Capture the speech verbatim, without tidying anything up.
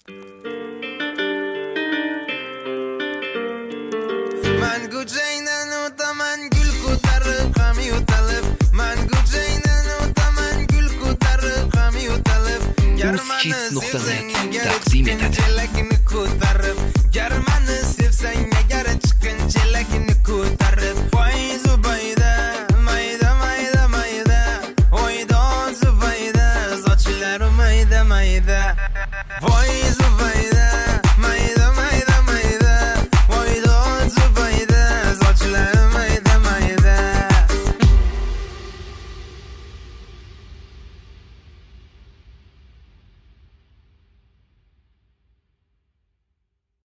Mangu jaynan o'taman gul ko'tarib ham yo'talib, mangu jaynan o'taman gul ko'tarib ham yo'talib, Uskits nuqta net taqdim etadi. ko'tarib, garmani